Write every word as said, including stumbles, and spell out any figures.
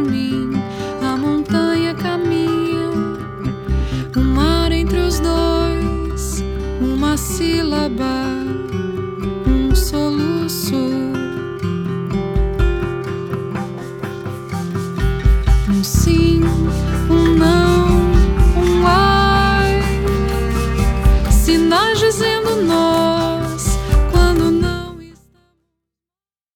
mim, a montanha caminha, o mar entre os dois, uma sílaba, um soluço.